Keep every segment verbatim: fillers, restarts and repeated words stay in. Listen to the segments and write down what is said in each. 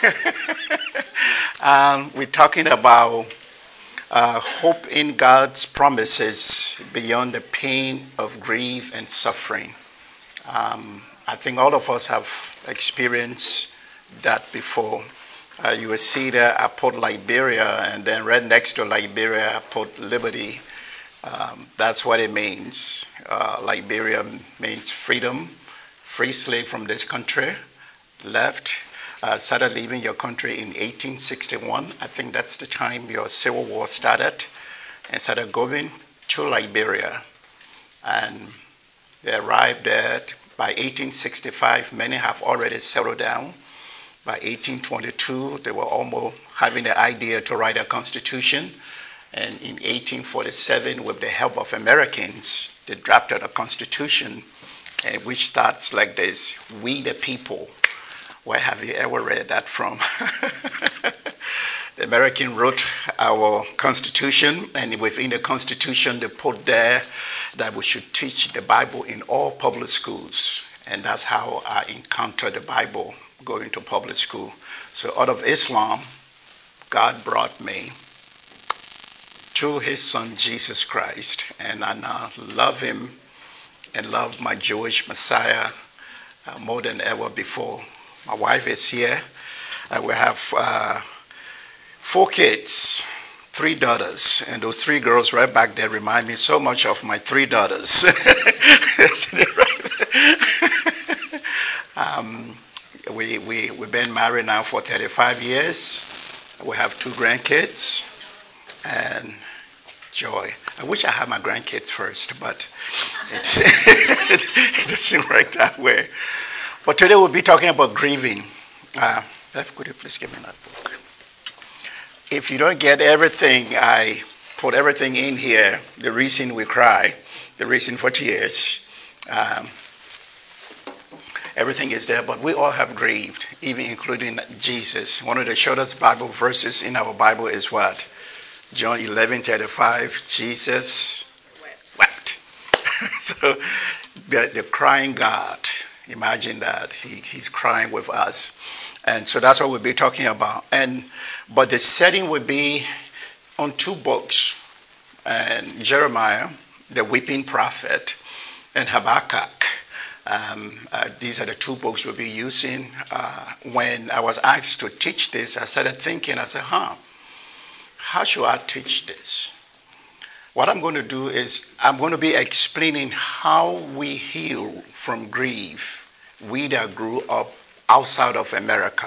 um, we're talking about uh, hope in God's promises beyond the pain of grief and suffering. Um, I think all of us have experienced that before. Uh, you will see there at Port Liberia, and then right next to Liberia, Port Liberty. Um, that's what it means. Uh, Liberia means freedom, free slave from this country, left, uh, started leaving your country in eighteen sixty-one. I think that's the time your civil war started, and started going to Liberia. And they arrived there by eighteen sixty-five. Many have already settled down. By eighteen twenty-two, they were almost having the idea to write a constitution. And in eighteen forty-seven, with the help of Americans, they drafted a constitution, uh, which starts like this: "We the people." Where have you ever read that from? The American wrote our constitution, and within the constitution, they put there that we should teach the Bible in all public schools. And that's how I encountered the Bible, going to public school. So out of Islam, God brought me to his son Jesus Christ, and I now love him and love my Jewish Messiah uh, more than ever before. My wife is here. Uh, we have uh, four kids, three daughters, and those three girls right back there remind me so much of my three daughters. um, we, we, we've been married now for thirty-five years. We have two grandkids and joy. I wish I had my grandkids first, but it, it doesn't work that way. But today we'll be talking about grieving. Uh, Beth, could you please give me that book? If you don't get everything, I put everything in here. The reason we cry, the reason for tears, um, everything is there. But we all have grieved, even including Jesus. One of the shortest Bible verses in our Bible is what? John eleven thirty-five. Jesus wept. So the, the crying God. Imagine that he, he's crying with us, and so that's what we'll be talking about. And but the setting would be on two books, and Jeremiah, the weeping prophet, and Habakkuk. Um, uh, these are the two books we'll be using. Uh, when I was asked to teach this, I started thinking. I said, "Huh, how should I teach this?" What I'm going to do is I'm going to be explaining how we heal from grief, we that grew up outside of America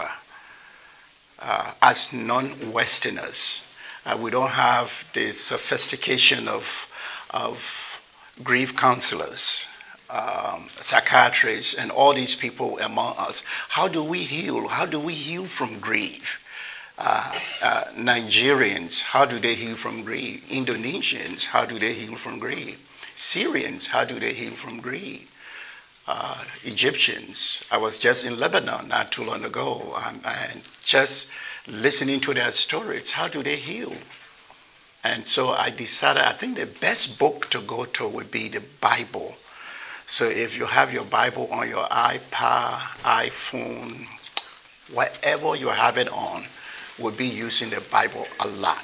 uh, as non-Westerners. Uh, we don't have the sophistication of, of grief counselors, um, psychiatrists, and all these people among us. How do we heal? How do we heal from grief? Uh, uh, Nigerians, how do they heal from grief? Indonesians, how do they heal from grief? Syrians, how do they heal from grief? Uh, Egyptians, I was just in Lebanon not too long ago, um, and just listening to their stories, how do they heal? And so I decided, I think the best book to go to would be the Bible. So if you have your Bible on your iPad, iPhone, whatever you have it on, we'll be using the Bible a lot.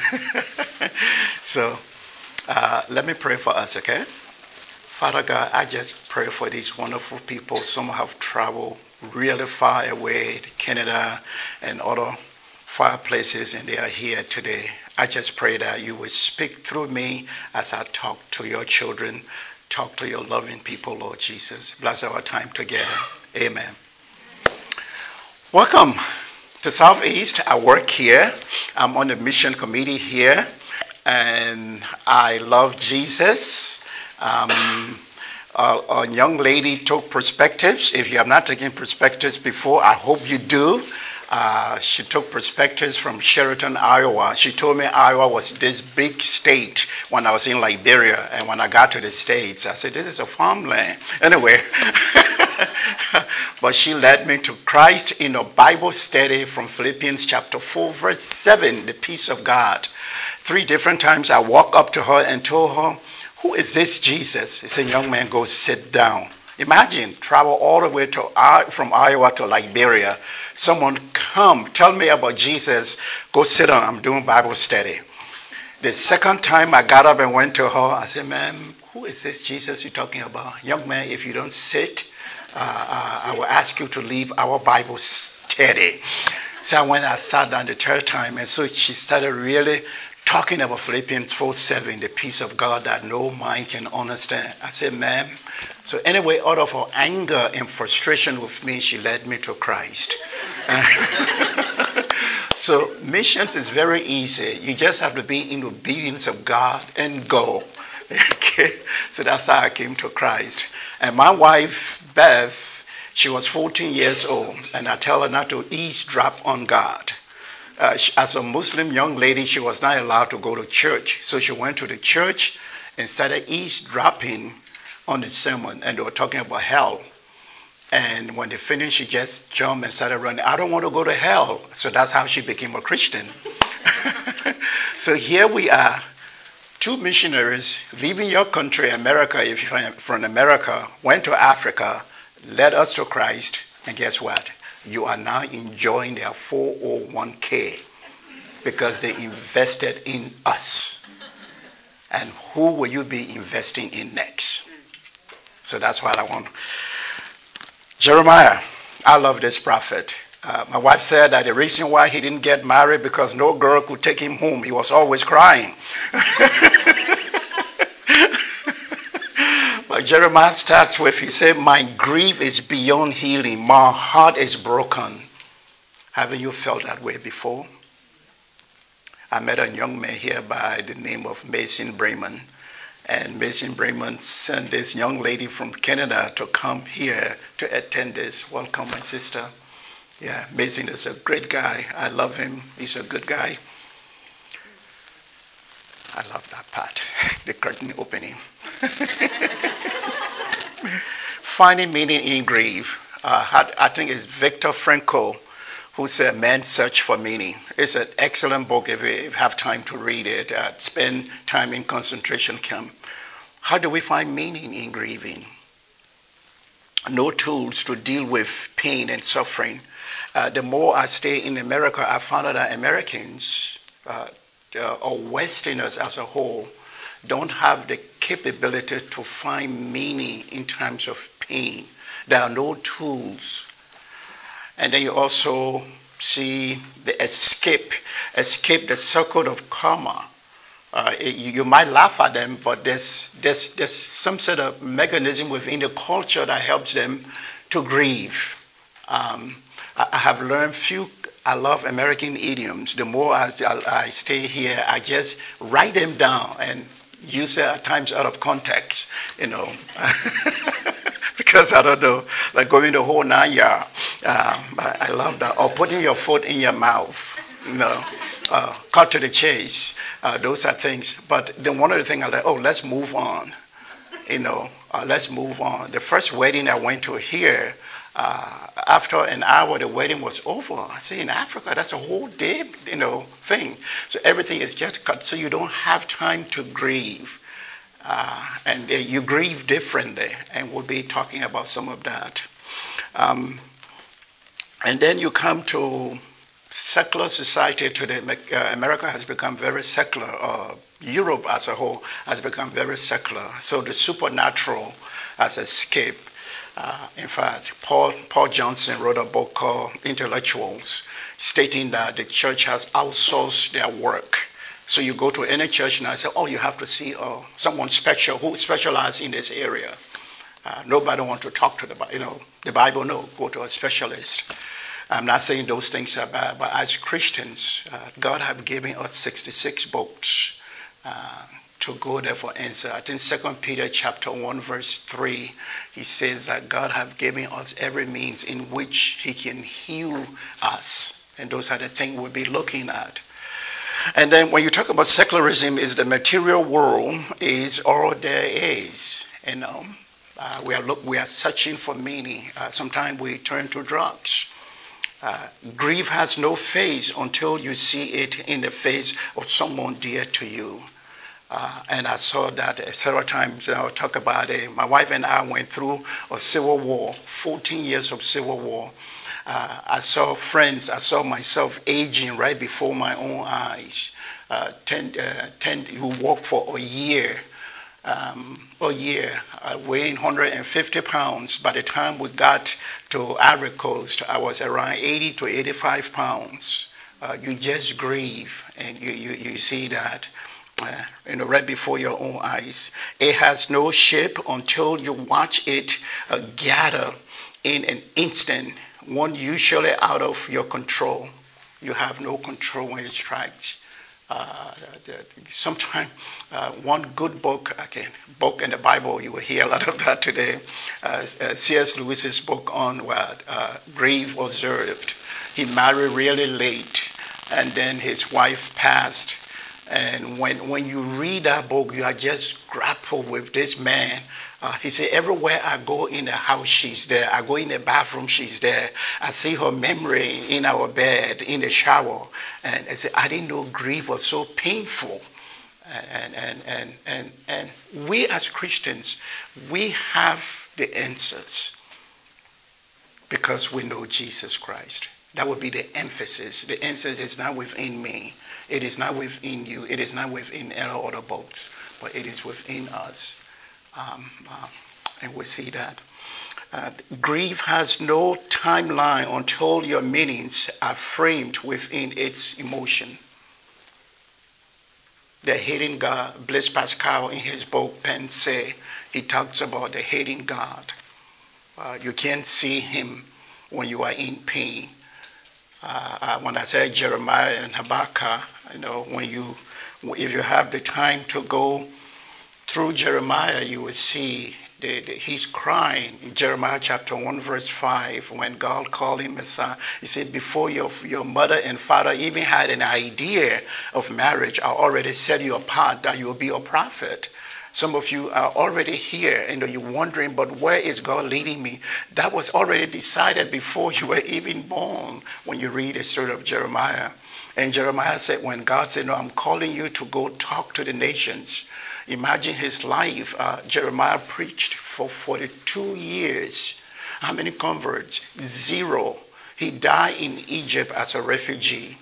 So uh, let me pray for us, okay? Father God, I just pray for these wonderful people. Some have traveled really far away, Canada and other far places, and they are here today. I just pray that you will speak through me as I talk to your children, talk to your loving people, Lord Jesus. Bless our time together. Amen. Welcome to Southeast. I work here. I'm on the mission committee here, and I love Jesus. Um, a, a young lady took perspectives. If you have not taken perspectives before, I hope you do. Uh, she took perspectives from Sheraton, Iowa. She told me Iowa was this big state when I was in Liberia. And when I got to the States, I said, this is a farmland. Anyway, but she led me to Christ in a Bible study from Philippians chapter four, verse seven, the peace of God. Three different times I walked up to her and told her, who is this Jesus? He said, young man, go sit down. Imagine, travel all the way to from Iowa to Liberia. Someone come, tell me about Jesus. Go sit down. I'm doing Bible study. The second time I got up and went to her, I said, ma'am, who is this Jesus you're talking about? Young man, if you don't sit, uh, uh, I will ask you to leave our Bible study. So I went, I sat down the third time, and so she started really talking about Philippians four seven, the peace of God that no mind can understand. I said, ma'am. So anyway, out of her anger and frustration with me, she led me to Christ. So missions is very easy. You just have to be in obedience of God and go. Okay? So that's how I came to Christ. And my wife, Beth, she was fourteen years old, and I tell her not to eavesdrop on God. Uh, she, as a Muslim young lady, she was not allowed to go to church. So she went to the church and started eavesdropping on the sermon, and they were talking about hell. And when they finished, she just jumped and started running. I don't want to go to hell. So that's how she became a Christian. So here we are, two missionaries leaving your country, America, if you're from America, went to Africa, led us to Christ, and guess what? You are now enjoying their four oh one k because they invested in us. And who will you be investing in next? So that's what I want. Jeremiah, I love this prophet. Uh, my wife said that the reason why he didn't get married because no girl could take him home. He was always crying. But Jeremiah starts with, he said, my grief is beyond healing. My heart is broken. Haven't you felt that way before? I met a young man here by the name of Mason Bremen. And Mason Bremen sent this young lady from Canada to come here to attend this. Welcome, my sister. Yeah, Mason is a great guy. I love him. He's a good guy. I love that part, the curtain opening. Finding meaning in grief. Uh, I think it's Viktor Frankl who said, "Man, search for meaning." It's an excellent book if you have time to read it. Uh, spend time in concentration camp. How do we find meaning in grieving? No tools to deal with pain and suffering. Uh, the more I stay in America, I found out that Americans, uh, uh, or Westerners as a whole, don't have the capability to find meaning in times of pain. There are no tools. And then you also see the escape, escape the circle of karma. Uh, you, you might laugh at them, but there's, there's, there's some sort of mechanism within the culture that helps them to grieve. Um, I, I have learned few, I love American idioms. The more as I, I stay here, I just write them down and use it at times out of context, you know. Because I don't know, like going the whole nine yard. Um, I, I love that. Or putting your foot in your mouth, you know. Uh, cut to the chase. Uh, those are things. But then one of the things I like, oh, let's move on. You know, uh, let's move on. The first wedding I went to here, uh, after an hour, the wedding was over. I say in Africa, that's a whole day, you know, thing. So everything is just cut, so you don't have time to grieve. Uh, and uh, you grieve differently, and we'll be talking about some of that. Um, and then you come to secular society today. Uh, America has become very secular. Uh, Europe as a whole has become very secular. So the supernatural has escaped. Uh, in fact, Paul, Paul Johnson wrote a book called Intellectuals, stating that the church has outsourced their work. So you go to any church and I say, oh, you have to see uh, someone special who specializes in this area. Uh, nobody wants to talk to the Bible. You know, the Bible, no, go to a specialist. I'm not saying those things are bad, but as Christians, uh, God have given us sixty-six books uh, to go there for answer. I think Second Peter chapter one, verse three, he says that God have given us every means in which he can heal us. And those are the things we'll be looking at. And then when you talk about secularism, is the material world is all there is. You know, uh, we are look, we are searching for meaning. Uh, sometimes we turn to drugs. Uh, grief has no face until you see it in the face of someone dear to you. Uh, and I saw that several times. I'll talk about it. My wife and I went through a civil war, fourteen years of civil war. Uh, I saw friends, I saw myself aging right before my own eyes. Uh, ten, uh, ten, who walked for a year, um, a year, uh, weighing one hundred fifty pounds. By the time we got to Ivory Coast, I was around eighty to eighty-five pounds. Uh, you just grieve, and you, you, you see that. Uh, you know, right before your own eyes. It has no shape until you watch it uh, gather in an instant, one usually out of your control. You have no control when it strikes. Uh, Sometimes uh, one good book, again, book in the Bible, you will hear a lot of that today. Uh, uh, C S. Lewis's book on what uh, Grief Observed. He married really late, and then his wife passed. And when, when you read that book, you are just grappled with this man. Uh, he said, everywhere I go in the house, she's there. I go in the bathroom, she's there. I see her memory in our bed, in the shower. And I said, I didn't know grief was so painful. And, and, and, and, and we as Christians, we have the answers because we know Jesus Christ. That would be the emphasis. The emphasis is not within me. It is not within you. It is not within any other books, but it is within us. Um, uh, and we see that. Uh, grief has no timeline until your meanings are framed within its emotion. The hating God, Blaise Pascal in his book Pensée, he talks about the hating God. Uh, you can't see him when you are in pain. Uh, uh, when I say Jeremiah and Habakkuk, you know, when you, if you have the time to go through Jeremiah, you will see that he's crying in Jeremiah chapter one, verse five, when God called him Messiah. He said, before your, your mother and father even had an idea of marriage, I already set you apart that you will be a prophet. Some of you are already here and you're wondering, but where is God leading me? That was already decided before you were even born when you read the story of Jeremiah. And Jeremiah said, when God said, no, I'm calling you to go talk to the nations. Imagine his life. Uh, Jeremiah preached for forty-two years. How many converts? Zero. He died in Egypt as a refugee.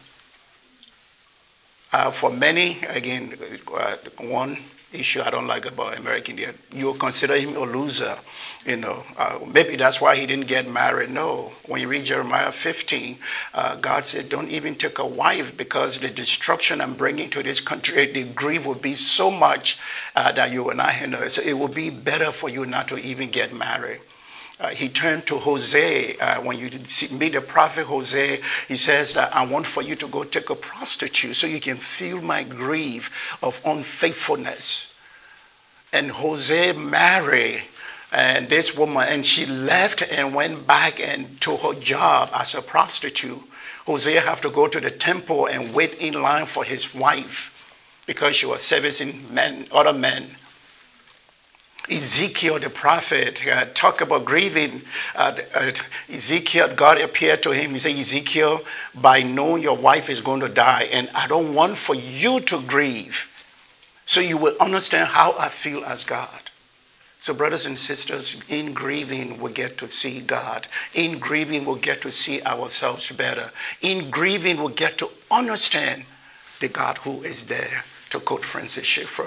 Uh, for many, again, uh, one issue I don't like about American Indian, you consider him a loser. You know, uh, maybe that's why he didn't get married. No, when you read Jeremiah fifteen, uh, God said, don't even take a wife because the destruction I'm bringing to this country, the grief will be so much uh, that you will not handle it. So it will be better for you not to even get married. Uh, he turned to Hosea. Uh, when you meet the prophet Hosea, he says that I want for you to go take a prostitute so you can feel my grief of unfaithfulness. And Hosea married and this woman, and she left and went back and to her job as a prostitute. Hosea have to go to the temple and wait in line for his wife because she was servicing men, other men. Ezekiel the prophet uh, talked about grieving. Uh, uh, Ezekiel, God appeared to him. He said, Ezekiel, by knowing your wife is going to die, and I don't want for you to grieve, so you will understand how I feel as God. So brothers and sisters, in grieving, we get to see God. In grieving, we'll get to see ourselves better. In grieving, we'll get to understand the God who is there, to quote Francis Schaeffer.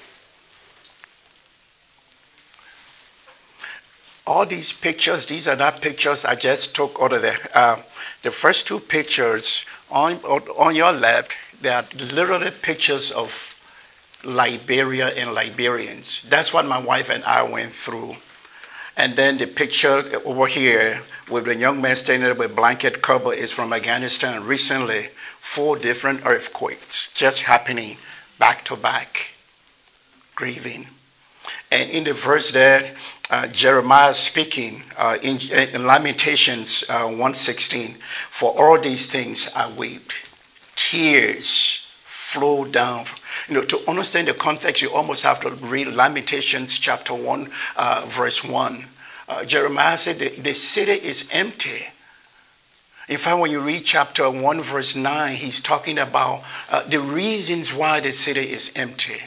All these pictures, these are not pictures I just took out of there. Uh, the first two pictures on, on your left, they are literally pictures of Liberia and Liberians. That's what my wife and I went through. And then the picture over here with the young man standing there with blanket cover is from Afghanistan. Recently, four different earthquakes just happening back to back, grieving. And in the verse there, uh, Jeremiah speaking uh, in, in Lamentations uh, one sixteen, for all these things I weep. Tears flow down. You know, to understand the context, you almost have to read Lamentations chapter one, uh, verse one. Uh, Jeremiah said the, the city is empty. In fact, when you read chapter one, verse nine, he's talking about uh, the reasons why the city is empty.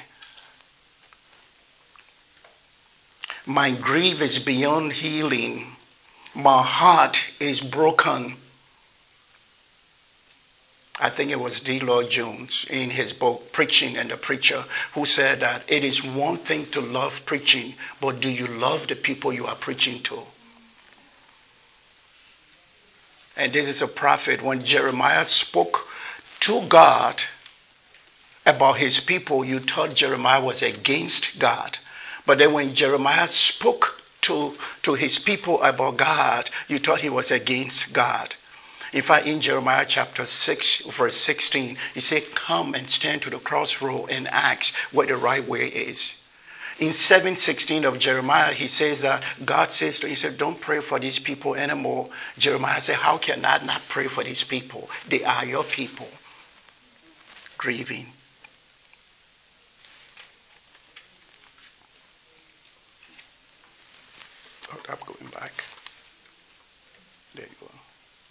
My grief is beyond healing. My heart is broken. I think it was D. Lloyd Jones in his book Preaching and the Preacher, who said that it is one thing to love preaching, but do you love the people you are preaching to? And this is a prophet. When Jeremiah spoke to God about his people, you thought Jeremiah was against God. But then when Jeremiah spoke to, to his people about God, you thought he was against God. In fact, in Jeremiah chapter six, verse sixteen, he said, come and stand to the crossroad and ask where the right way is. In seven sixteen of Jeremiah, he says that God says to him, he said, don't pray for these people anymore. Jeremiah said, how can I not pray for these people? They are your people. Grieving. Oh, I'm going back. There you go.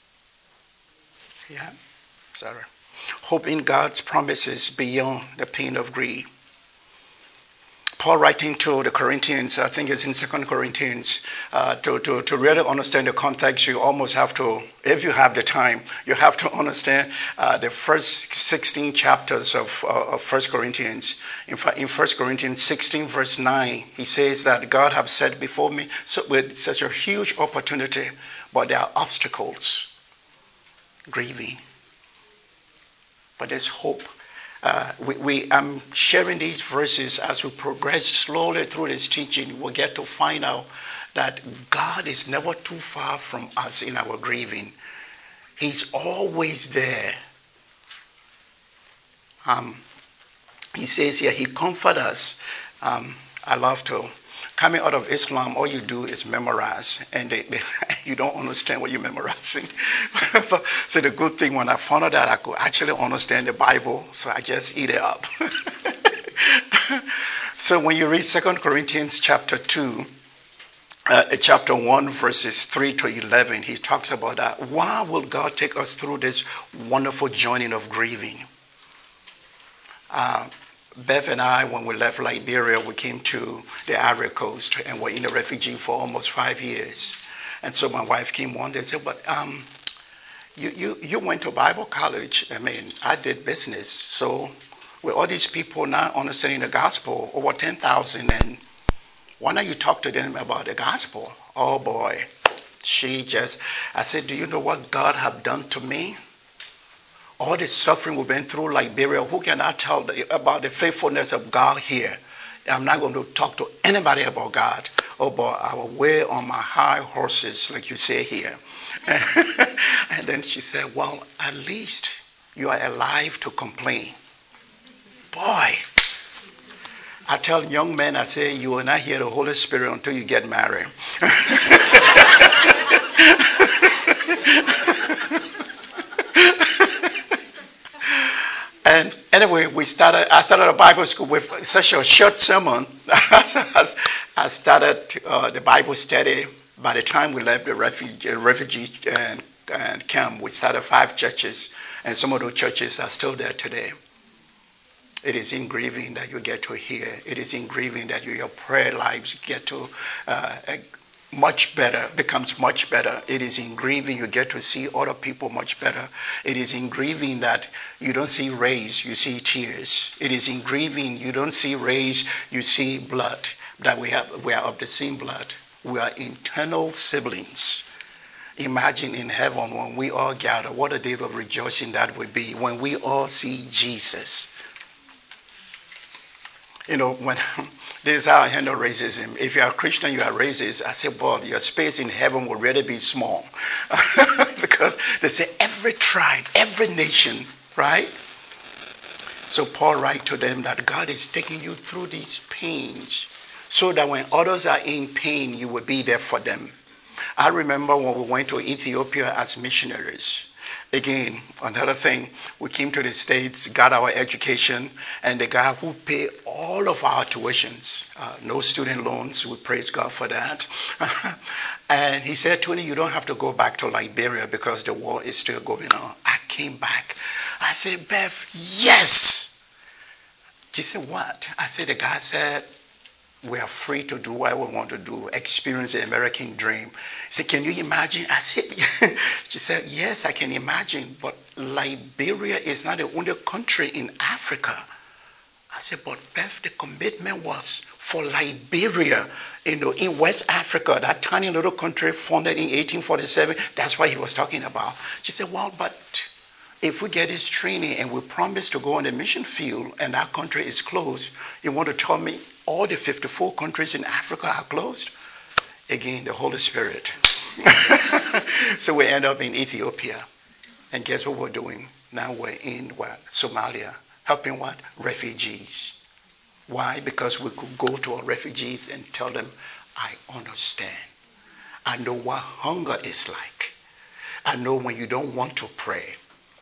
Yeah, Sarah. Hope in God's promises beyond the pain of grief. Paul writing to the Corinthians, I think it's in Second Corinthians, uh, to, to, to really understand the context, you almost have to, if you have the time, you have to understand uh, the first sixteen chapters of, uh, of First Corinthians. In fact, in First Corinthians sixteen, verse nine, he says that God has set before me so, with such a huge opportunity, but there are obstacles. Grieving. But there's hope. Uh, we, we, I'm sharing these verses as we progress slowly through this teaching. We'll get to find out that God is never too far from us in our grieving. He's always there. Um, he says here, he comforts us. Um, I love to. Coming out of Islam, all you do is memorize, and they, they, you don't understand what you're memorizing. So the good thing, when I found out that I could actually understand the Bible, so I just eat it up. So when you read Second Corinthians chapter two, uh, chapter one, verses three to eleven, he talks about that. Why will God take us through this wonderful journey of grieving? Uh, Beth and I, when we left Liberia, we came to the Ivory Coast and were in a refugee for almost five years. And so my wife came one day and said, but um, you, you, you went to Bible college. I mean, I did business. So with all these people not understanding the gospel, over ten thousand, and why don't you talk to them about the gospel? Oh boy, she just, I said, do you know what God have done to me? All the suffering we've been through, Liberia, who can I tell about the faithfulness of God here? I'm not going to talk to anybody about God. Oh, boy, I will wear on my high horses, like you say here. And then she said, well, at least you are alive to complain. Boy, I tell young men, I say, you will not hear the Holy Spirit until you get married. And anyway, we started. I started a Bible school with such a short sermon. I started uh, the Bible study. By the time we left the refugee, refugee and, and camp, we started five churches, and some of those churches are still there today. It is in grieving that you get to hear. It is in grieving that you, your prayer lives get to uh, much better, becomes much better. It is in grieving you get to see other people much better. It is in grieving that you don't see rays, you see tears. It is in grieving you don't see rays, you see blood. That we have, we are of the same blood. We are eternal siblings. Imagine in heaven when we all gather, what a day of rejoicing that would be when we all see Jesus. You know, when this is how I handle racism. If you are a Christian, you are racist. I say, boy, your space in heaven will really be small. Because they say every tribe, every nation, right? So Paul writes to them that God is taking you through these pains so that when others are in pain, you will be there for them. I remember when we went to Ethiopia as missionaries. Again, another thing, we came to the States, got our education, and the guy who paid all of our tuitions, uh, no student loans, we praise God for that. And he said, Tony, you don't have to go back to Liberia because the war is still going on. I came back. I said, Beth, yes. She said, what? I said, the guy said, We are free to do what we want to do, experience the American dream. She said, can you imagine? I said, she said, yes, I can imagine, but Liberia is not the only country in Africa. I said, but Beth, the commitment was for Liberia, you know, in West Africa, that tiny little country founded in eighteen forty-seven. That's what he was talking about. She said, well, but if we get this training and we promise to go on the mission field and that country is closed, you want to tell me all the fifty-four countries in Africa are closed? Again, the Holy Spirit. So we end up in Ethiopia. And guess what we're doing? Now we're in what? Somalia. Helping what? Refugees. Why? Because we could go to our refugees and tell them, I understand. I know what hunger is like. I know when you don't want to pray.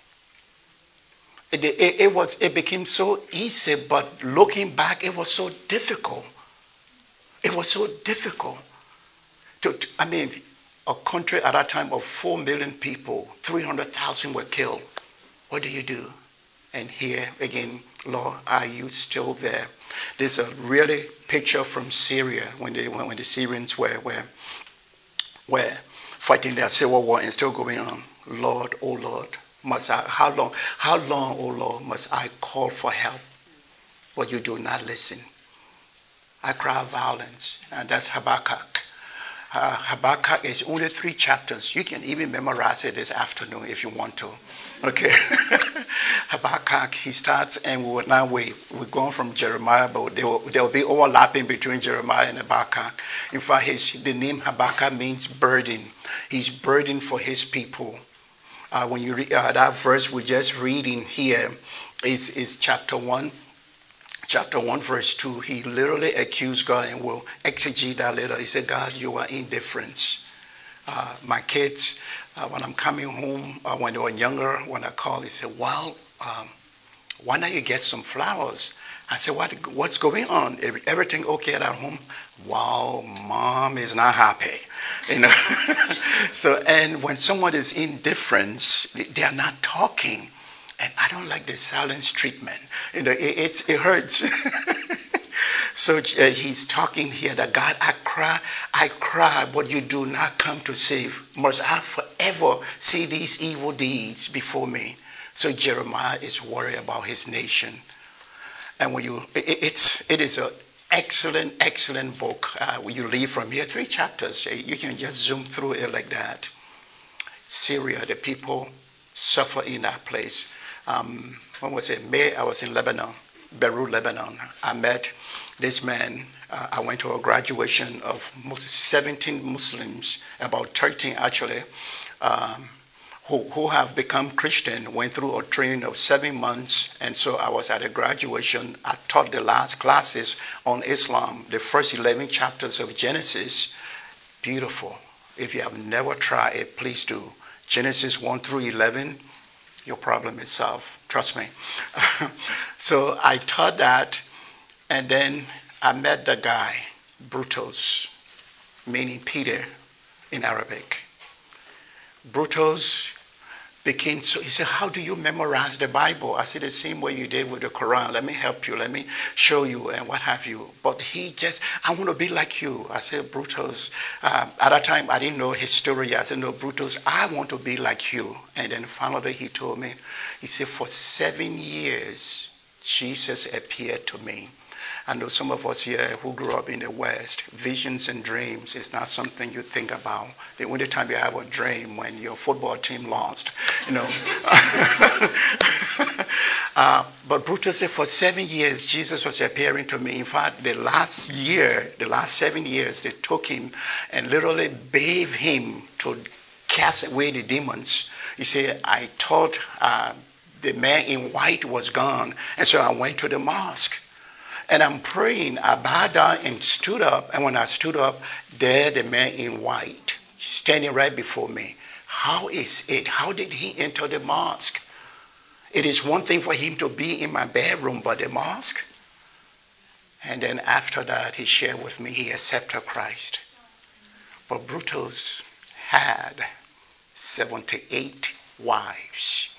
It, it, it was. It became so easy, but looking back, it was so difficult. It was so difficult. To, to, I mean, a country at that time of four million people, three hundred thousand were killed. What do you do? And here again, Lord, are you still there? There's a really picture from Syria when they when, when the Syrians were were were fighting their civil war and still going on. Lord, oh Lord, must I how long how long, oh Lord, must I call for help? But you do not listen. I cry violence, and that's Habakkuk. Uh, Habakkuk is only three chapters. You can even memorize it this afternoon if you want to. Okay. Habakkuk, he starts, and we will now wait. We're going from Jeremiah, but there will, there will be overlapping between Jeremiah and Habakkuk. In fact, his, the name Habakkuk means burden. He's burdened for his people. Uh, when you read uh, that verse we're just reading here is, is chapter one. Chapter one, verse two, he literally accused God, and will exegete that later. He said, God, you are indifferent. Uh, my kids, uh, when I'm coming home, uh, when they were younger, when I called, he said, well, um, why not you get some flowers? I said, what, what's going on? Everything okay at home? Wow, mom is not happy. You know. So, and when someone is indifferent, they are not talking. And I don't like the silence treatment. You know, it, it, it hurts. So uh, he's talking here that God, I cry, I cry, but you do not come to save. Must I forever see these evil deeds before me? So Jeremiah is worried about his nation. And when you, it, it's, it is an excellent, excellent book. Uh, when you leave from here, three chapters, you can just zoom through it like that. Syria, the people suffer in that place. Um, when was it? May, I was in Lebanon, Beirut, Lebanon. I met this man. Uh, I went to a graduation of seventeen Muslims, about thirteen actually, um, who, who have become Christian, went through a training of seven months. And so I was at a graduation. I taught the last classes on Islam, the first eleven chapters of Genesis. Beautiful. If you have never tried it, please do. Genesis one through eleven. Your problem is solved. Trust me. So I taught that, and then I met the guy, Brutus, meaning Peter in Arabic. Brutus became so, he said, how do you memorize the Bible? I said, the same way you did with the Quran. Let me help you. Let me show you and what have you. But he just, I want to be like you. I said, Brutus, uh, at that time I didn't know his story. I said, no, Brutus, I want to be like you. And then finally he told me, he said, for seven years, Jesus appeared to me. I know some of us here who grew up in the West, visions and dreams is not something you think about. The only time you have a dream when your football team lost, you know. uh, but Brutus said for seven years, Jesus was appearing to me. In fact, the last year, the last seven years, they took him and literally bathed him to cast away the demons. He said, I thought uh, the man in white was gone, and so I went to the mosque. And I'm praying. I bowed down and stood up. And when I stood up, there the man in white, standing right before me. How is it? How did he enter the mosque? It is one thing for him to be in my bedroom, but the mosque? And then after that, he shared with me he accepted Christ. But Brutus had seventy-eight wives.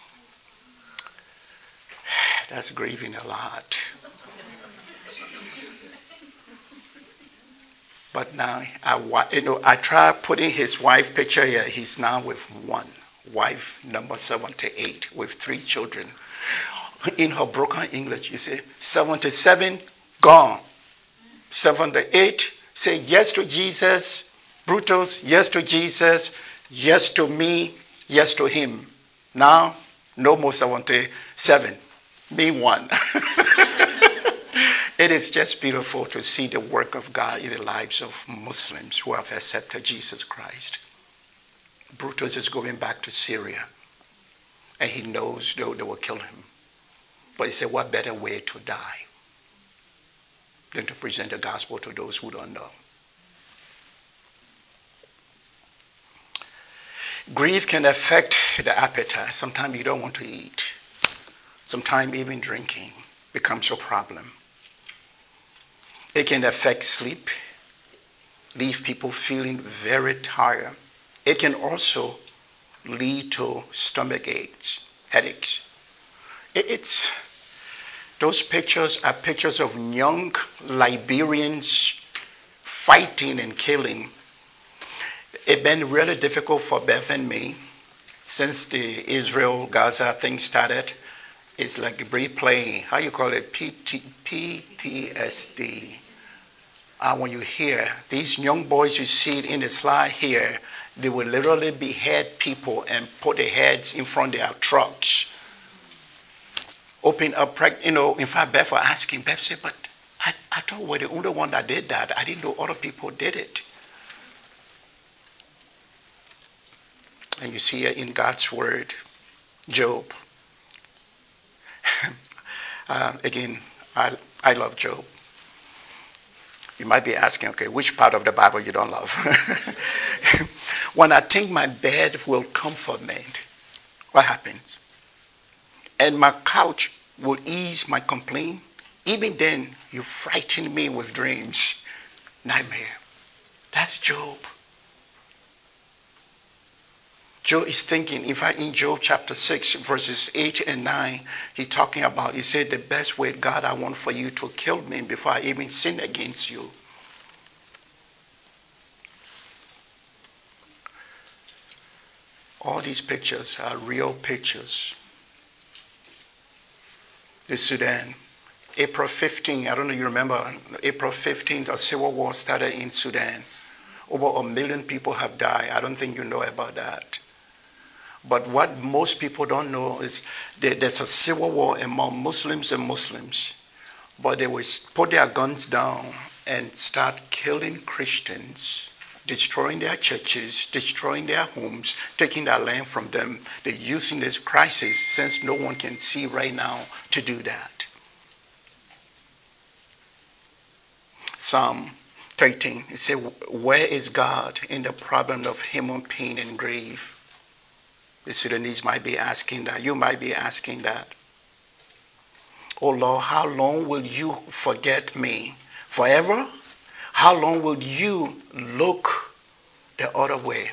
That's grieving a lot. But now, I, you know, I tried putting his wife picture here. He's now with one wife, number seventy-eight, with three children. In her broken English, you say, seventy-seven, gone. seventy-eight, say yes to Jesus. Brutus, yes to Jesus. Yes to me, yes to him. Now, no more seventy-seven. Me one. It is just beautiful to see the work of God in the lives of Muslims who have accepted Jesus Christ. Brutus is going back to Syria, and he knows they, they will kill him. But he said, what better way to die than to present the gospel to those who don't know? Grief can affect the appetite. Sometimes you don't want to eat. Sometimes even drinking becomes a problem. It can affect sleep, leave people feeling very tired. It can also lead to stomach aches, headaches. It's those pictures are pictures of young Liberians fighting and killing. It's been really difficult for Beth and me since the Israel-Gaza thing started. It's like replaying, how you call it, P T S D. Uh, when you hear these young boys, you see it in the slide here, they will literally behead people and put their heads in front of their trucks. Open up, you know, in fact, Beth was asking, Beth said, but I, I thought we were the only one that did that. I didn't know other people did it. And you see it in God's word, Job. uh, again, I, I love Job. You might be asking, okay, which part of the Bible you don't love? When I think my bed will comfort me, what happens? And my couch will ease my complaint. Even then, you frighten me with dreams. Nightmare. That's Job. Job is thinking, in fact, in Job chapter six, verses eight and nine, he's talking about, he said, the best way, God, I want for you to kill me before I even sin against you. All these pictures are real pictures. The Sudan, April fifteenth, I don't know if you remember, April fifteenth, a civil war started in Sudan. Over a million people have died. I don't think you know about that. But what most people don't know is that there's a civil war among Muslims and Muslims. But they will put their guns down and start killing Christians, destroying their churches, destroying their homes, taking their land from them. They're using this crisis, since no one can see right now, to do that. Psalm thirteen, it says, where is God in the problem of human pain and grief? The Sudanese might be asking that. You might be asking that. Oh Lord, how long will you forget me? Forever? How long will you look the other way?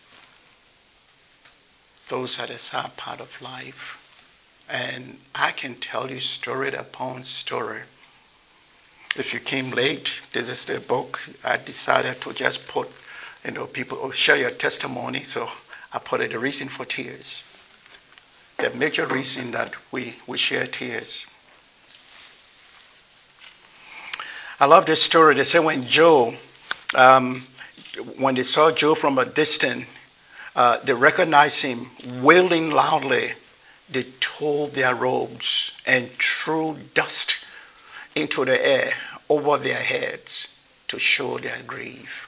Those are the sad part of life. And I can tell you story upon story. If you came late, this is the book. I decided to just put, you know, people will share your testimony. So I put it, the reason for tears. The major reason that we, we share tears. I love this story. They say when Joe, um, when they saw Joe from a distance, uh, they recognized him wailing loudly. They tore their robes and threw dust into the air over their heads to show their grief.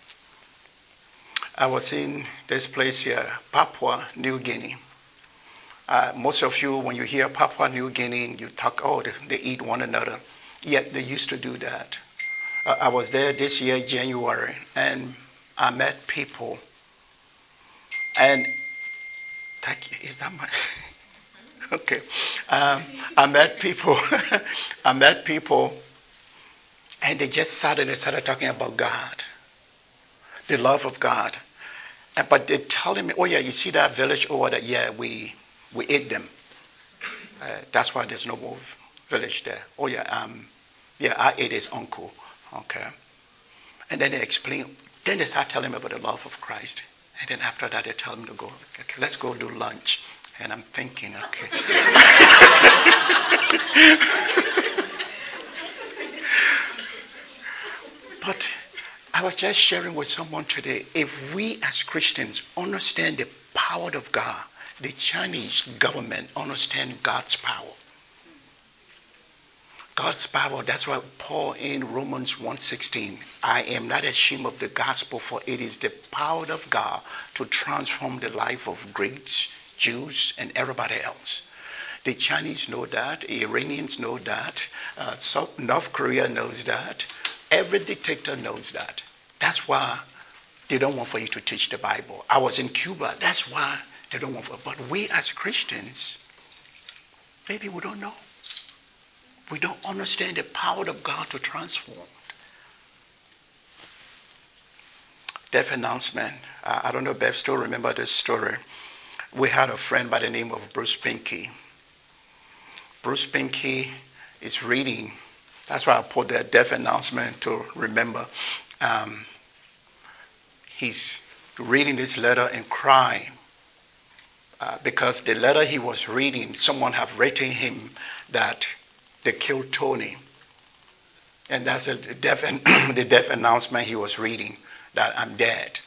I was in this place here, Papua New Guinea. Uh, most of you, when you hear Papua New Guinea, you talk, oh, they, they eat one another. Yet they used to do that. Uh, I was there this year, January, and I met people. And thank you. Is that my? Okay. Um, I met people. I met people, and they just sat and they started talking about God, the love of God. And, but they're telling me, oh yeah, you see that village over there? Yeah, we we ate them. Uh, that's why there's no more village there. Oh yeah, um, yeah, I ate his uncle. Okay. And then they explain. Then they start telling me about the love of Christ. And then after that, they tell me to go, okay, let's go do lunch. And I'm thinking, okay. But I was just sharing with someone today, if we as Christians understand the power of God, the Chinese government understand God's power. God's power, that's why Paul in Romans one sixteen, I am not ashamed of the gospel, for it is the power of God to transform the life of Greeks, Jews, and everybody else. The Chinese know that, the Iranians know that, uh, South, North Korea knows that, every dictator knows that. That's why they don't want for you to teach the Bible. I was in Cuba, that's why they don't want for, but we as Christians, maybe we don't know. We don't understand the power of God to transform. Death announcement. Uh, I don't know if Bev still remember this story. We had a friend by the name of Bruce Pinky. Bruce Pinky is reading. That's why I put that death announcement to remember. Um, he's reading this letter and crying uh, because the letter he was reading, someone have written him that they killed Tony. And that's a death, the death announcement he was reading, that I'm dead.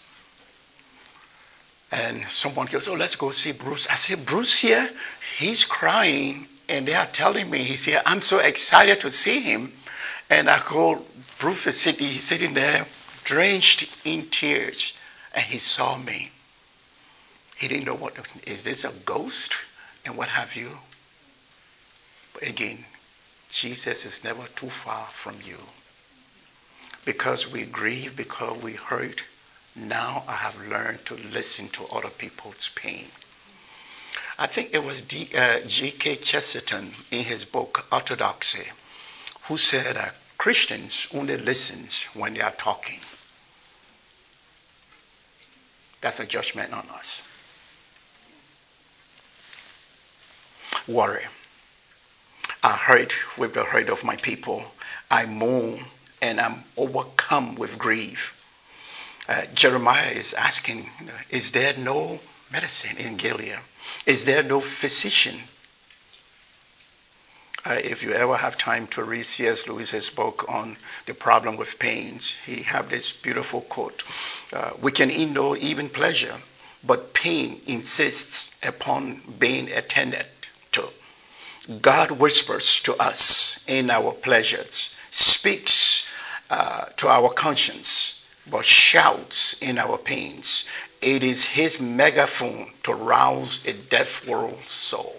And someone goes, oh, let's go see Bruce. I said, Bruce here? He's crying, and they are telling me, he's here. I'm so excited to see him. And I called Bruce, is sitting, he's sitting there, drenched in tears, and he saw me. He didn't know what, is this a ghost? And what have you? But again, Jesus is never too far from you. Because we grieve, because we hurt, now I have learned to listen to other people's pain. I think it was D, uh, G K Chesterton in his book Orthodoxy who said that Christians only listen when they are talking. That's a judgment on us. Worry. I hurt with the hurt of my people. I mourn and I'm overcome with grief. Uh, Jeremiah is asking, is there no medicine in Gilead? Is there no physician? Uh, if you ever have time to read C S Lewis's book on the problem with pains, he have this beautiful quote. Uh, we can eat no even pleasure, but pain insists upon being attended to. God whispers to us in our pleasures, speaks uh, to our conscience, but shouts in our pains. It is his megaphone to rouse a deaf world soul.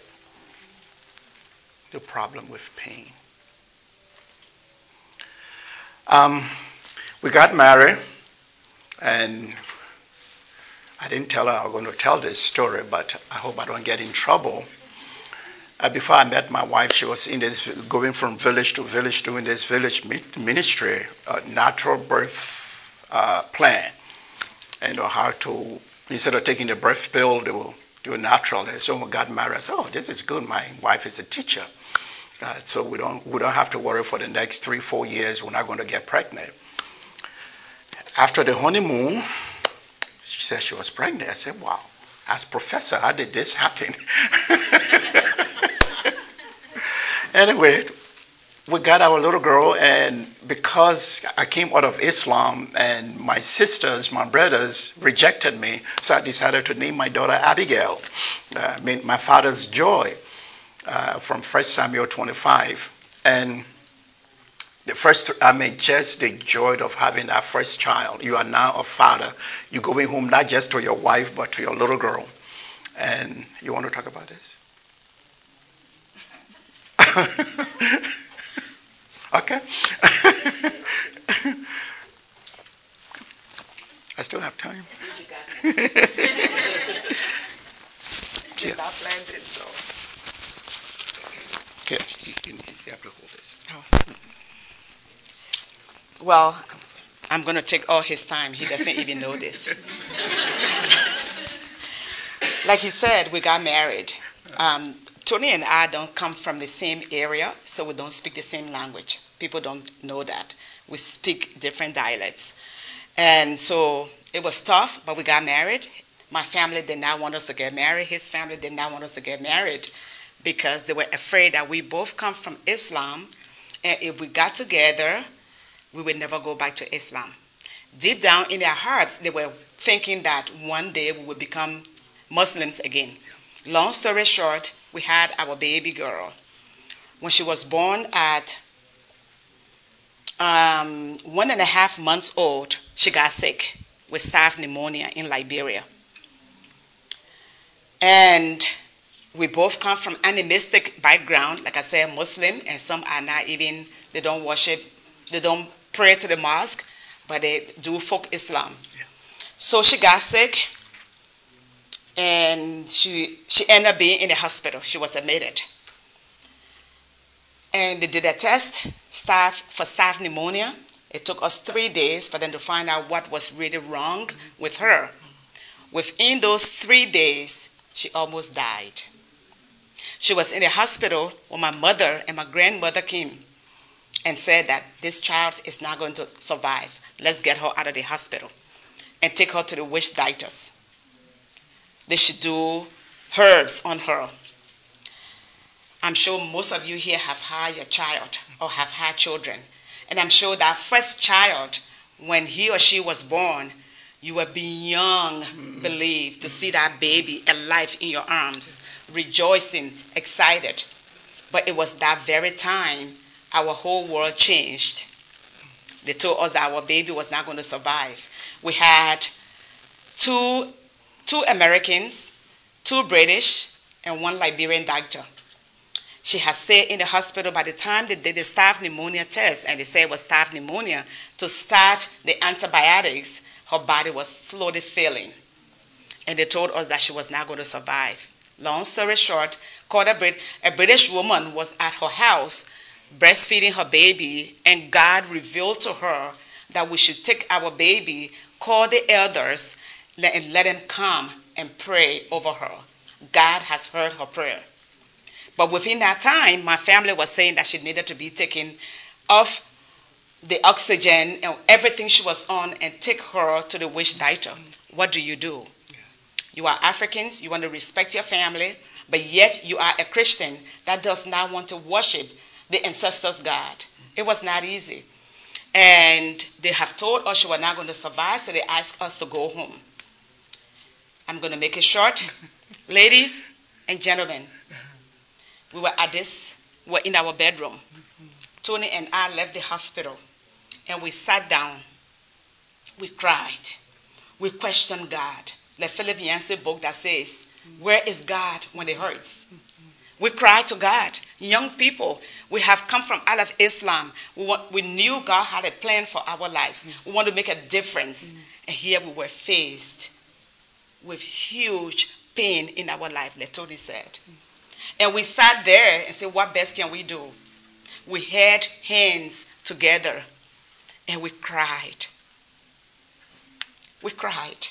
The problem with pain. Um, we got married, and I didn't tell her I was going to tell this story, but I hope I don't get in trouble. Uh, before I met my wife, she was in this, going from village to village, doing this village ministry, uh, natural birth uh, plan, and you know, how to, instead of taking the birth pill, they will do it naturally. So when we got married, I said, oh, this is good. My wife is a teacher. Uh, so we don't we don't have to worry for the next three, four years. We're not going to get pregnant. After the honeymoon, she said she was pregnant. I said, wow, as professor, how did this happen? Anyway, we got our little girl, and because I came out of Islam and my sisters, my brothers rejected me, so I decided to name my daughter Abigail, uh, my father's joy, uh, from First Samuel twenty-five. And the first, I mean, just the joy of having that first child. You are now a father. You're going home not just to your wife, but to your little girl. And you want to talk about this? Okay. I still have time. Yeah. Not planned it, so. Okay, you, you, you have to hold this. Oh. Well, I'm going to take all his time. He doesn't even know this. Like he said, we got married. Um, Tony and I don't come from the same area, so we don't speak the same language. People don't know that. We speak different dialects. And so it was tough, but we got married. My family did not want us to get married. His family did not want us to get married because they were afraid that we both come from Islam, and if we got together, we would never go back to Islam. Deep down in their hearts, they were thinking that one day we would become Muslims again. Long story short, we had our baby girl. When she was born at um, one and a half months old, she got sick with staph pneumonia in Liberia. And we both come from animistic background, like I said, Muslim, and some are not even, they don't worship, they don't pray to the mosque, but they do folk Islam. Yeah. So she got sick, and she she ended up being in the hospital. She was admitted. And they did a test staph, for staph pneumonia. It took us three days for them to find out what was really wrong mm-hmm. with her. Mm-hmm. Within those three days, she almost died. She was in the hospital when my mother and my grandmother came and said that this child is not going to survive. Let's get her out of the hospital and take her to the witch doctors. They should do herbs on her. I'm sure most of you here have had your child or have had children. And I'm sure that first child, when he or she was born, you were beyond mm-hmm. belief to see that baby alive in your arms, rejoicing, excited. But it was that very time our whole world changed. They told us that our baby was not going to survive. We had two, two Americans, two British, and one Liberian doctor. She had stayed in the hospital. By the time they did the staph pneumonia test, and they said it was staph pneumonia, to start the antibiotics, her body was slowly failing. And they told us that she was not going to survive. Long story short, called a, Brit- a British woman was at her house breastfeeding her baby, and God revealed to her that we should take our baby, call the elders, and let them come and pray over her. God has heard her prayer. But within that time, my family was saying that she needed to be taken off the oxygen and everything she was on and take her to the witch doctor. What do you do? Yeah. You are Africans, you want to respect your family, but yet you are a Christian that does not want to worship the ancestors' God. It was not easy. And they have told us she was not going to survive, so they asked us to go home. I'm going to make it short. Ladies and gentlemen, we were at this, we were in our bedroom. Tony and I left the hospital, and we sat down. We cried. We questioned God. Like Philip Yancey book that says, where is God when it hurts? We cried to God. Young people, we have come from out of Islam. We, want, we knew God had a plan for our lives. Mm. We want to make a difference. Mm. And here we were faced with huge pain in our life, like Tony said. Mm. And we sat there and said, what best can we do? We had hands together and we cried. We cried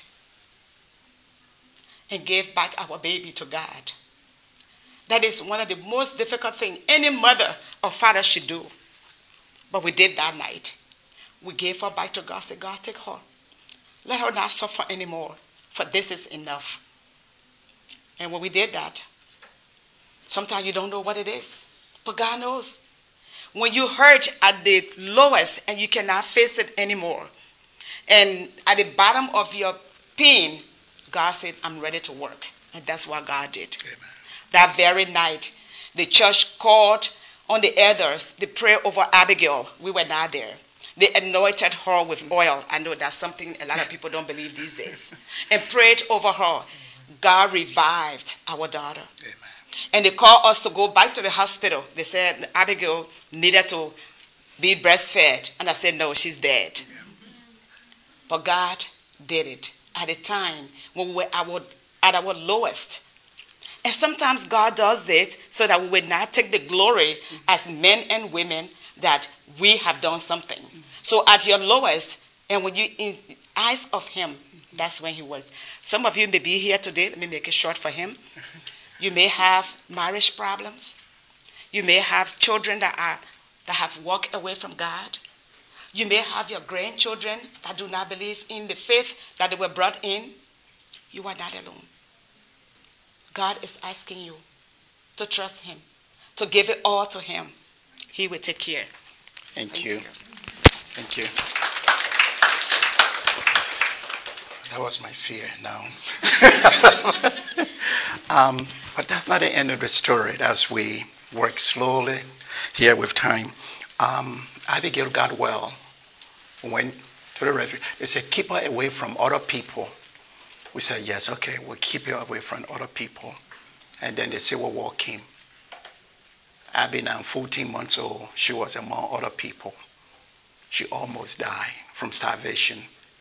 and gave back our baby to God. That is one of the most difficult things any mother or father should do. But we did that night. We gave her back to God. Said, God, take her. Let her not suffer anymore, for this is enough. And when we did that, sometimes you don't know what it is, but God knows. When you hurt at the lowest and you cannot face it anymore, and at the bottom of your pain, God said, I'm ready to work. And that's what God did. Amen. That very night, the church called on the elders to pray over Abigail. We were not there. They anointed her with oil. I know that's something a lot of people don't believe these days. And prayed over her. God revived our daughter. Amen. And they called us to go back to the hospital. They said Abigail needed to be breastfed. And I said, no, she's dead. Yeah. But God did it at a time when we were at our lowest. And sometimes God does it so that we will not take the glory mm-hmm. as men and women that we have done something. Mm-hmm. So at your lowest, and when you in the eyes of him, mm-hmm. that's when he works. Some of you may be here today. Let me make it short for him. You may have marriage problems. You may have children that are that have walked away from God. You may have your grandchildren that do not believe in the faith that they were brought in. You are not alone. God is asking you to trust him, to give it all to him. He will take care. Thank, Thank you. you. Thank you. That was my fear now. um, but that's not the end of the story. As we work slowly here with time, um, Abigail got well. Went to the refuge. They said, keep her away from other people. We said, yes, okay, we'll keep her away from other people. And then the Civil War came. Abby, now fourteen months old, she was among other people. She almost died from starvation.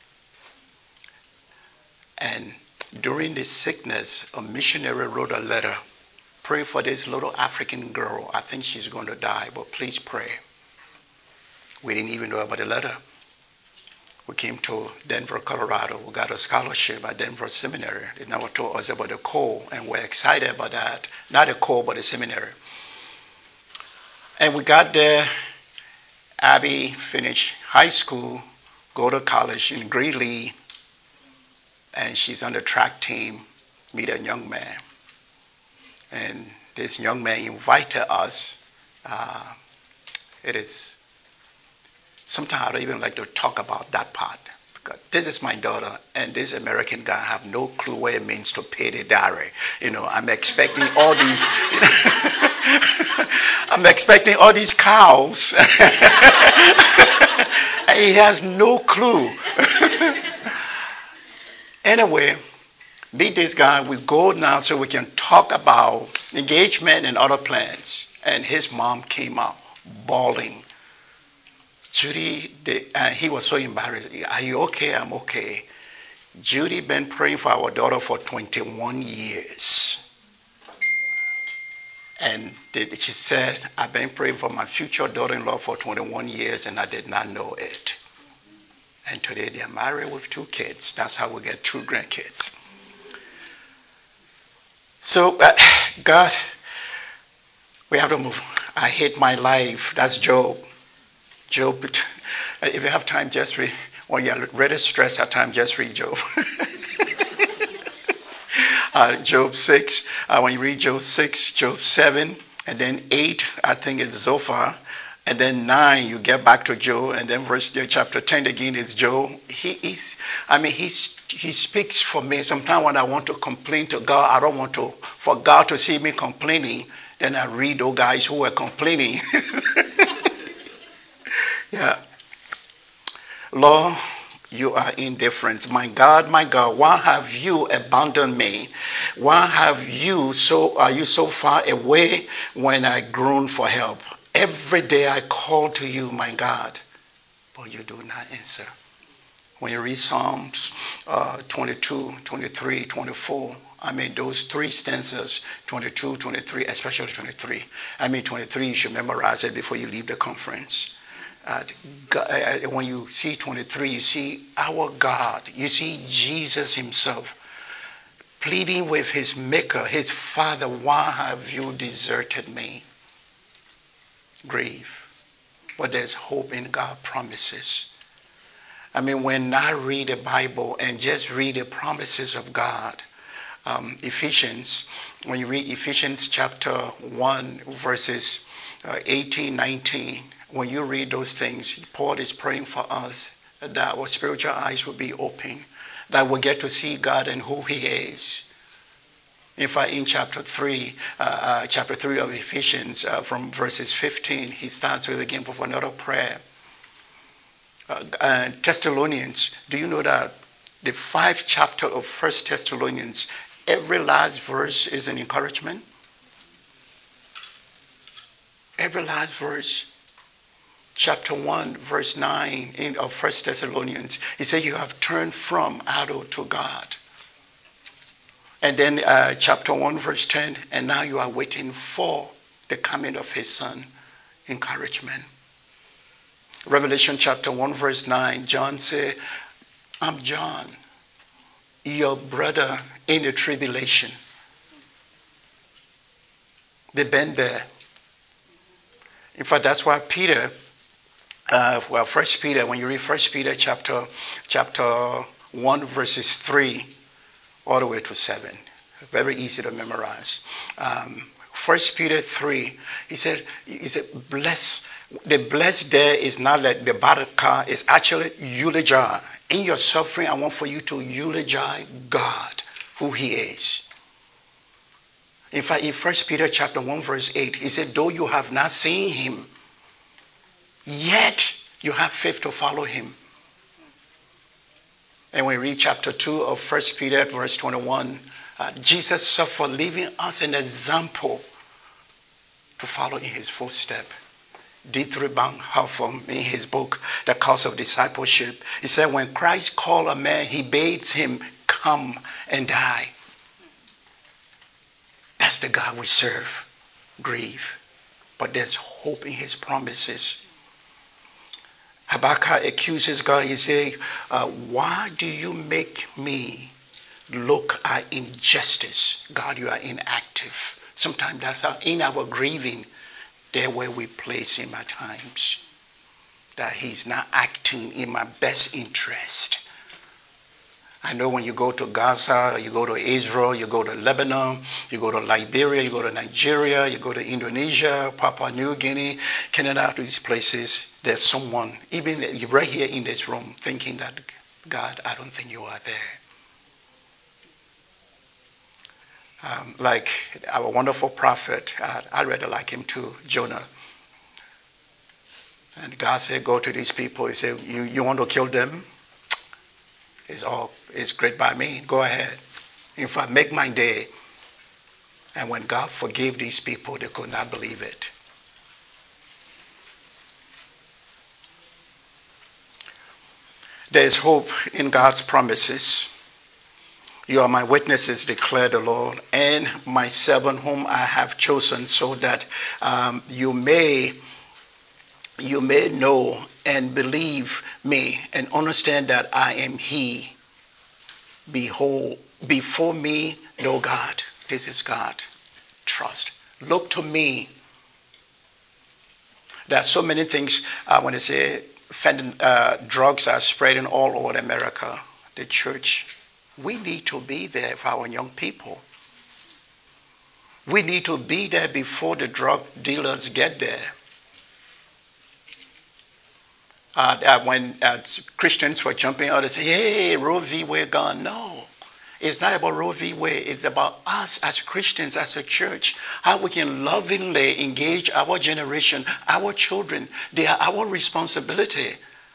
And during the sickness, a missionary wrote a letter. Pray for this little African girl. I think she's going to die, but please pray. We didn't even know about the letter. We came to Denver, Colorado. We got a scholarship at Denver Seminary. They never told us about the call, and we're excited about that. Not the call, but the seminary. And we got there. Abby finished high school, go to college in Greeley, and she's on the track team, meet a young man. And this young man invited us. Uh, it is, sometimes I don't even like to talk about that part. Because this is my daughter, and this American guy have no clue what it means to pay the dowry. You know, I'm expecting all these, you know, I'm expecting all these cows. And he has no clue. Anyway, meet this guy. We go now so we can talk about engagement and other plans. And his mom came out bawling. Judy, the, uh, he was so embarrassed. Are you okay? I'm okay. Judy been praying for our daughter for twenty-one years. And the, she said, I've been praying for my future daughter-in-law for twenty-one years and I did not know it. And today they're married with two kids. That's how we get two grandkids. So, uh, God, we have to move. I hate my life. That's Job. Job, if you have time, just read. When you're really stressed at time, just read Job. uh, Job six. Uh, when you read Job six, Job seven, and then eight, I think it's Zophar. And then nine, you get back to Job, and then verse chapter ten again is Job. He is, I mean, he's, he speaks for me. Sometimes when I want to complain to God, I don't want to for God to see me complaining. Then I read those guys who were complaining. Yeah. Lord, you are indifferent. My God, my God, why have you abandoned me? Why have you so are you so far away when I groan for help? Every day I call to you, my God, but you do not answer. When you read Psalms uh, twenty-two, twenty-three, twenty-four, I mean those three stanzas, twenty-two, twenty-three, especially twenty-three. I mean twenty-three, you should memorize it before you leave the conference. Uh, God, when you see twenty-three, you see our God. You see Jesus himself pleading with his maker, his Father, why have you deserted me? Grief. But there's hope in God's promises. I mean, when I read the Bible and just read the promises of God, um, Ephesians, when you read Ephesians chapter one, verses uh, eighteen, nineteen, when you read those things, Paul is praying for us that our spiritual eyes will be open, that we'll get to see God and who he is. In fact, in chapter three, uh, uh, chapter three of Ephesians, uh, from verses fifteen, he starts with again with another prayer. Uh, uh, Thessalonians, do you know that the five chapter of First Thessalonians, every last verse is an encouragement? Every last verse. Chapter one, verse nine in, of First Thessalonians, he said, you have turned from idol to God. And then uh, chapter one, verse ten, and now you are waiting for the coming of his son. Encouragement. Revelation chapter one, verse nine, John said, I'm John, your brother in the tribulation. They've been there. In fact, that's why Peter, Uh, well, First Peter, when you read First Peter chapter chapter one, verses three all the way to seven, very easy to memorize. Um, First Peter three, he said, he said, bless. The blessed there is not like the baraka, it's actually eulogize. In your suffering, I want for you to eulogize God, who He is. In fact, in First Peter chapter one, verse eight, he said, though you have not seen Him, yet you have faith to follow Him. And when we read chapter two of First Peter, verse twenty-one, uh, Jesus suffered, leaving us an example to follow in His footsteps. Dietrich Bonhoeffer, in his book, The Cost of Discipleship, he said, when Christ called a man, He bade him come and die. That's the God we serve. Grieve. But there's hope in His promises. Habakkuk accuses God. He says, uh, why do you make me look at injustice? God, you are inactive. Sometimes that's how, in our grieving, there where we place Him at times. That He's not acting in my best interest. I know when you go to Gaza, you go to Israel, you go to Lebanon, you go to Liberia, you go to Nigeria, you go to Indonesia, Papua New Guinea, Canada, to these places, there's someone, even right here in this room, thinking that, God, I don't think you are there. Um, like our wonderful prophet, uh, I rather like him too, Jonah. And God said, go to these people. He said, you, you want to kill them? It's all, it's great by me. Go ahead. In fact, make my day. And when God forgave these people, they could not believe it. There is hope in God's promises. You are my witnesses, declare the Lord, and my servant whom I have chosen, so that um, you may you may know and believe me and understand that I am He. Behold, before me, no God. This is God. Trust. Look to me. There are so many things uh, when they say uh, drugs are spreading all over America, the church. We need to be there for our young people. We need to be there before the drug dealers get there. Uh, uh, when uh, Christians were jumping out and say, hey, Roe v. Wade gone. No. It's not about Roe v. Wade. It's about us as Christians, as a church, how we can lovingly engage our generation, our children. They are our responsibility.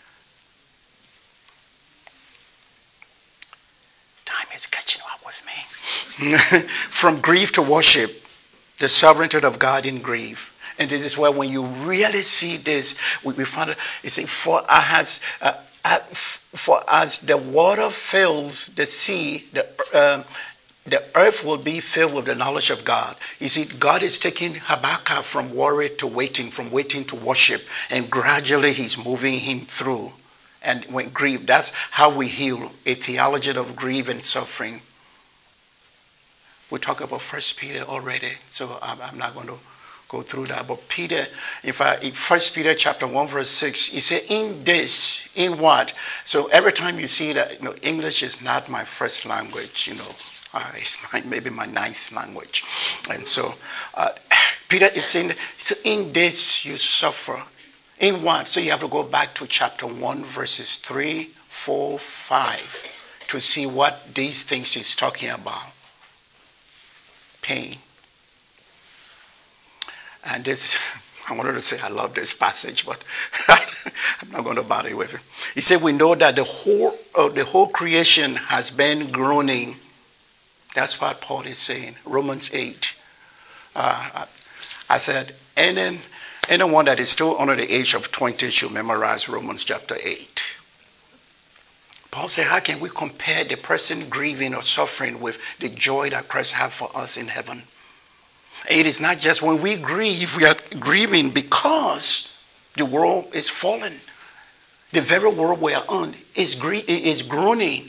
Time is catching up with me. From grief to worship, the sovereignty of God in grief. And this is where when you really see this, we, we found it, it says, for as, uh, uh, for as the water fills the sea, the, uh, the earth will be filled with the knowledge of God. You see, God is taking Habakkuk from worry to waiting, from waiting to worship, and gradually He's moving him through. And when grief, that's how we heal, a theology of grief and suffering. We talked about First Peter already, so I'm, I'm not going to go through that. But Peter, if I, in First Peter chapter one, verse six, he said, in this, in what? So every time you see that, you know, English is not my first language, you know, uh, it's my, maybe my ninth language. And so uh, Peter is saying, so in this you suffer. In what? So you have to go back to chapter one, verses three, four, five, to see what these things he's talking about. Pain. And this, I wanted to say I love this passage, but I'm not going to bother with it. He said, we know that the whole, uh, the whole creation has been groaning. That's what Paul is saying. Romans eight. Uh, I said, any, anyone that is still under the age of twenty should memorize Romans chapter eight. Paul said, how can we compare the person grieving or suffering with the joy that Christ has for us in heaven? It is not just when we grieve, we are grieving because the world is fallen. The very world we are on is, gr- is groaning.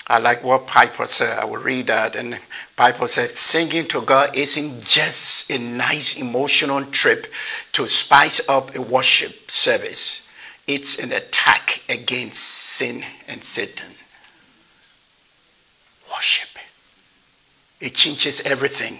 I like what Piper said. I will read that. And Piper said, singing to God isn't just a nice emotional trip to spice up a worship service. It's an attack against sin and Satan. Worship. It changes everything.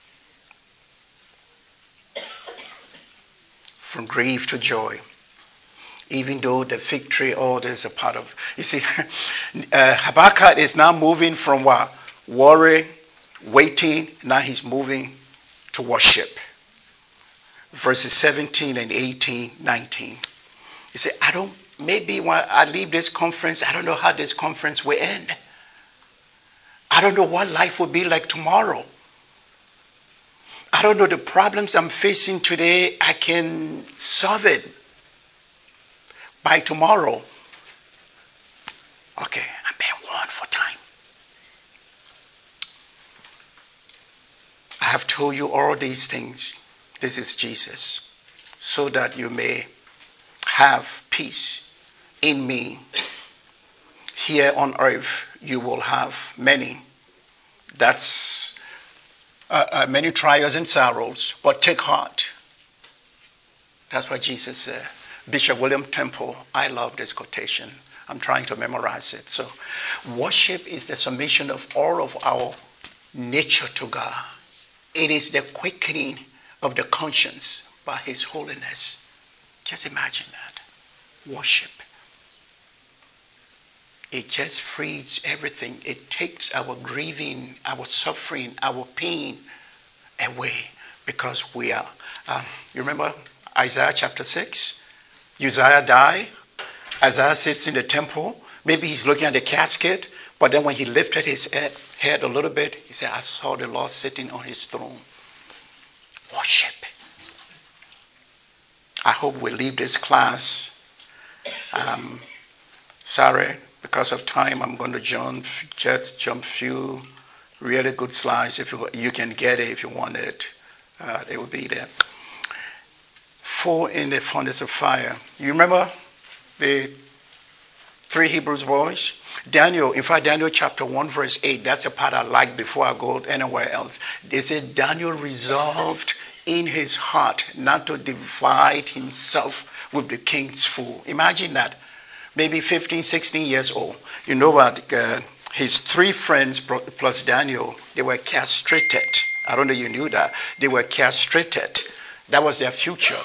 From grief to joy. Even though the victory order is a part of, you see, uh, Habakkuk is now moving from what? Worry, waiting, now he's moving to worship. Verses seventeen and eighteen, nineteen. He said, I don't, maybe when I leave this conference, I don't know how this conference will end. I don't know what life will be like tomorrow. I don't know the problems I'm facing today. I can solve it by tomorrow. Okay, I'm being warned for time. I have told you all these things. This is Jesus. So that you may have peace in me. Here on earth you will have many. That's uh, uh, many trials and sorrows. But take heart. That's what Jesus said. Bishop William Temple, I love this quotation. I'm trying to memorize it. So, worship is the summation of all of our nature to God. It is the quickening of the conscience by His holiness. Just imagine that. Worship. It just frees everything. It takes our grieving, our suffering, our pain away because we are. Uh, you remember Isaiah chapter six? Uzziah died. Isaiah sits in the temple. Maybe he's looking at the casket, but then when he lifted his head, head a little bit, he said, I saw the Lord sitting on his throne. Worship. I hope we leave this class. Um, sorry, because of time, I'm going to jump, just jump few really good slides. If you, you can get it if you want it, uh, it will be there. Four in the furnace of fire. You remember the three Hebrews boys? Daniel, in fact, Daniel chapter one, verse eight, that's the part I like before I go anywhere else. They said Daniel resolved in his heart not to divide himself with the king's food. Imagine that. Maybe fifteen, sixteen years old. You know what? Uh, his three friends plus Daniel, they were castrated. I don't know if you knew that. They were castrated. That was their future.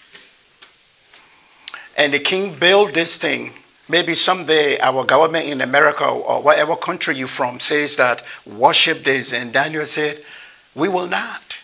And the king built this thing. Maybe someday our government in America or whatever country you're from says that worship this. And Daniel said, we will not.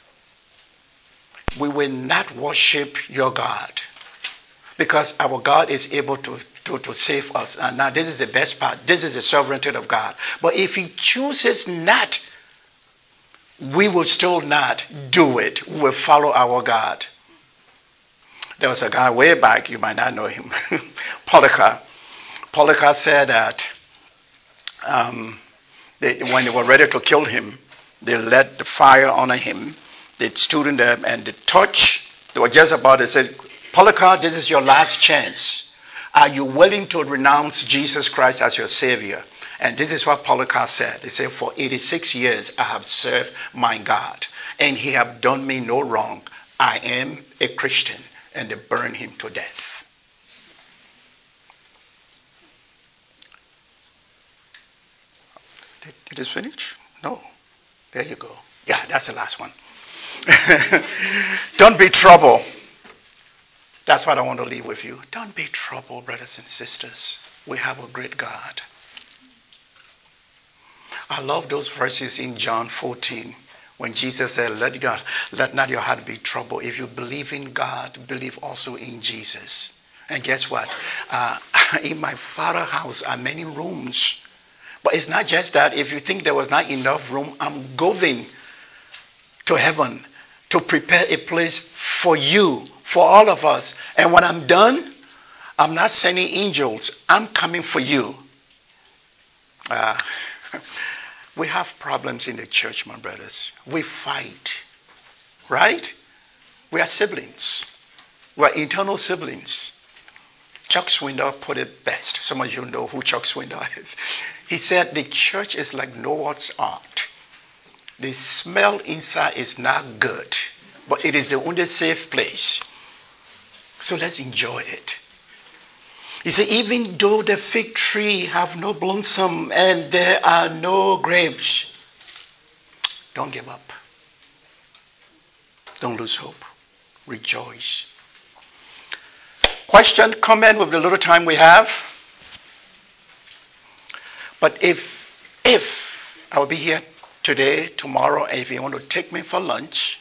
We will not worship your God. Because our God is able to, to, to save us. And now this is the best part. This is the sovereignty of God. But if he chooses not, we will still not do it. We will follow our God. There was a guy way back, you might not know him, Polycarp. Polycarp said that um, they, when they were ready to kill him, they let the fire on him. They stood in there and they touched. They were just about to say, Polycarp, this is your last chance. Are you willing to renounce Jesus Christ as your Savior? And this is what Polycarp said. He said, for eighty-six years I have served my God, and he have done me no wrong. I am a Christian. And they burned him to death. Did, did this finish? No. There you go. Yeah, that's the last one. Don't be troubled. That's what I want to leave with you. Don't be troubled, brothers and sisters. We have a great God. I love those verses in John fourteen. When Jesus said, let, your, let not your heart be troubled. If you believe in God, believe also in Jesus. And guess what? Uh, in my Father's house are many rooms. But it's not just that. If you think there was not enough room, I'm going to heaven to prepare a place for you, for all of us. And when I'm done, I'm not sending angels. I'm coming for you. Uh, We have problems in the church, my brothers. We fight, right? We are siblings. We are internal siblings. Chuck Swindoll put it best. Some of you know who Chuck Swindoll is. He said the church is like Noah's Ark. The smell inside is not good, but it is the only safe place. So let's enjoy it. He said, even though the fig tree have no blossom and there are no grapes, don't give up. Don't lose hope. Rejoice. Question, comment with the little time we have. But if, if I will be here today, tomorrow, if you want to take me for lunch,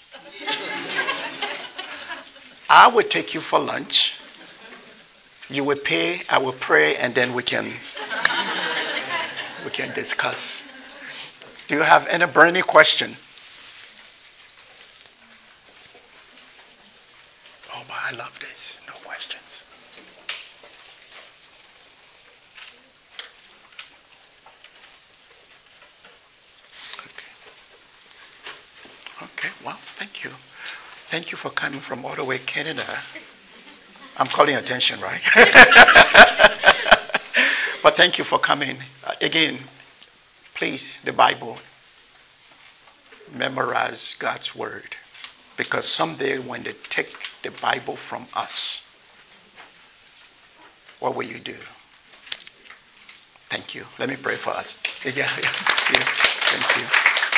I will take you for lunch. You will pay, I will pray, and then we can we can discuss. Do you have any burning question? Oh, but I love this. No questions. Okay. Okay, well, thank you. Thank you for coming from all the way Canada. I'm calling attention, right? But thank you for coming. Uh, again, please, the Bible. Memorize God's word. Because someday when they take the Bible from us, what will you do? Thank you. Let me pray for us. Yeah, yeah, yeah. Thank you.